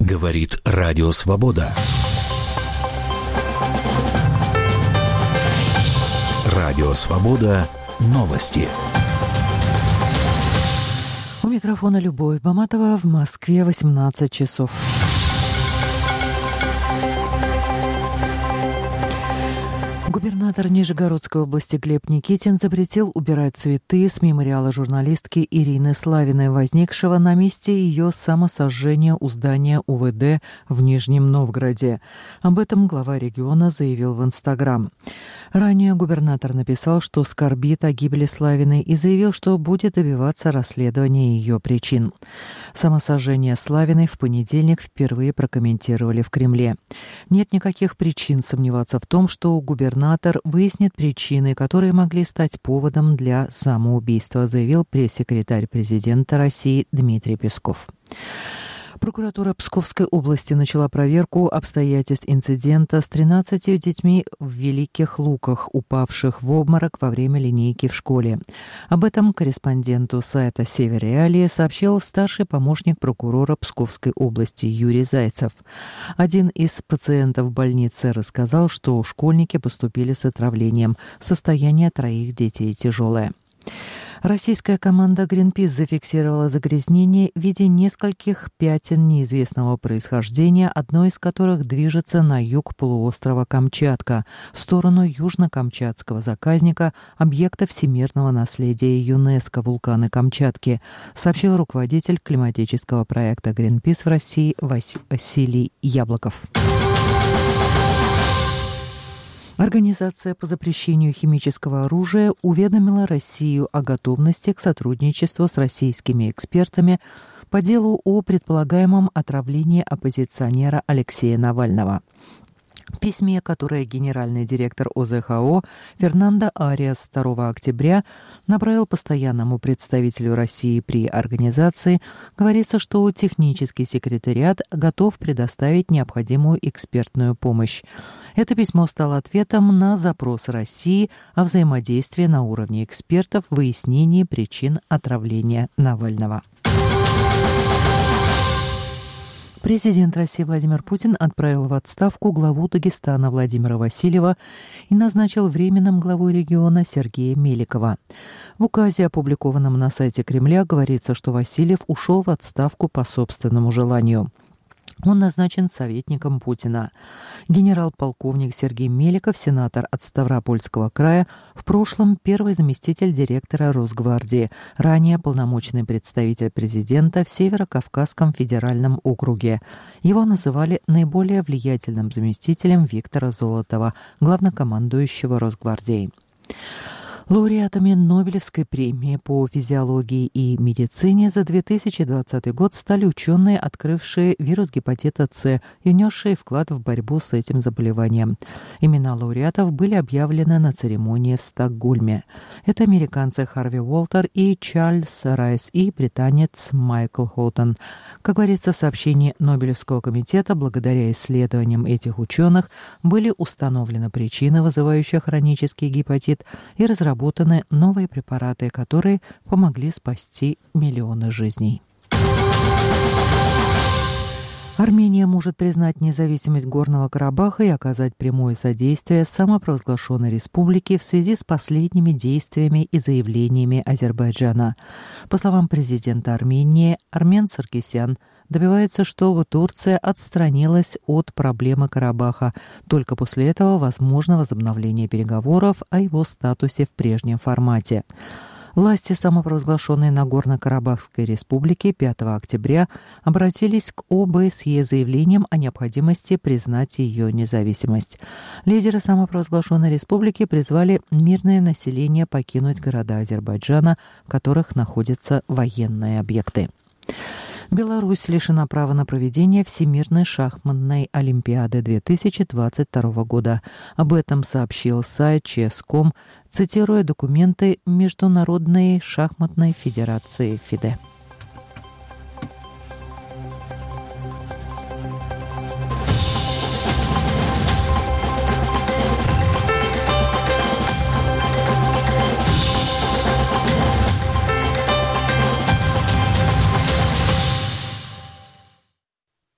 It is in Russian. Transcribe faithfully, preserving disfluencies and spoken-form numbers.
Говорит Радио Свобода. Радио Свобода. Новости. У микрофона Любовь Баматова. В Москве восемнадцать часов. Губернатор Нижегородской области Глеб Никитин запретил убирать цветы с мемориала журналистки Ирины Славиной, возникшего на месте ее самосожжения у здания У вэ дэ в Нижнем Новгороде. Об этом глава региона заявил в Инстаграм. Ранее губернатор написал, что скорбит о гибели Славиной, и заявил, что будет добиваться расследования ее причин. Самосожжение Славиной в понедельник впервые прокомментировали в Кремле. Нет никаких причин сомневаться в том, что губернатор выяснит причины, которые могли стать поводом для самоубийства, заявил пресс-секретарь президента России Дмитрий Песков. Прокуратура Псковской области начала проверку обстоятельств инцидента с тринадцатью детьми в Великих Луках, упавших в обморок во время линейки в школе. Об этом корреспонденту сайта «Север Реалии» сообщил старший помощник прокурора Псковской области Юрий Зайцев. Один из пациентов больницы рассказал, что школьники поступили с отравлением. Состояние троих детей тяжелое. Российская команда Greenpeace зафиксировала загрязнение в виде нескольких пятен неизвестного происхождения, одно из которых движется на юг полуострова Камчатка, в сторону южно-камчатского заказника, объекта всемирного наследия ЮНЕСКО «Вулканы Камчатки», сообщил руководитель климатического проекта Greenpeace в России Василий Яблоков. Организация по запрещению химического оружия уведомила Россию о готовности к сотрудничеству с российскими экспертами по делу о предполагаемом отравлении оппозиционера Алексея Навального. В письме, которое генеральный директор О Зэ Ха О Фернандо Ариас второго октября направил постоянному представителю России при организации, говорится, что технический секретариат готов предоставить необходимую экспертную помощь. Это письмо стало ответом на запрос России о взаимодействии на уровне экспертов в выяснении причин отравления Навального. Президент России Владимир Путин отправил в отставку главу Дагестана Владимира Васильева и назначил временным главой региона Сергея Меликова. В указе, опубликованном на сайте Кремля, говорится, что Васильев ушел в отставку по собственному желанию. Он назначен советником Путина. Генерал-полковник Сергей Меликов, сенатор от Ставропольского края, в прошлом первый заместитель директора Росгвардии, ранее полномочный представитель президента в Северо-Кавказском федеральном округе. Его называли наиболее влиятельным заместителем Виктора Золотова, главнокомандующего Росгвардией. Лауреатами Нобелевской премии по физиологии и медицине за две тысячи двадцатый год стали ученые, открывшие вирус гепатита С и внесшие вклад в борьбу с этим заболеванием. Имена лауреатов были объявлены на церемонии в Стокгольме. Это американцы Харви Уолтер и Чарльз Райс и британец Майкл Хоутон. Как говорится в сообщении Нобелевского комитета, благодаря исследованиям этих ученых были установлены причины, вызывающие хронический гепатит, и разработаны Разработаны новые препараты, которые помогли спасти миллионы жизней. Армения может признать независимость Горного Карабаха и оказать прямое содействие самопровозглашенной республике в связи с последними действиями и заявлениями Азербайджана. По словам президента Армении, Армен Саркисян добивается, чтобы Турция отстранилась от проблемы Карабаха. Только после этого возможно возобновление переговоров о его статусе в прежнем формате. Власти самопровозглашенной Нагорно-Карабахской республики пятого октября обратились к О Бэ Эс Е с заявлением о необходимости признать ее независимость. Лидеры самопровозглашенной республики призвали мирное население покинуть города Азербайджана, в которых находятся военные объекты. Беларусь лишена права на проведение Всемирной шахматной олимпиады две тысячи двадцать второго года. Об этом сообщил сайт Чес точка ком, цитируя документы Международной шахматной федерации ФИДЕ.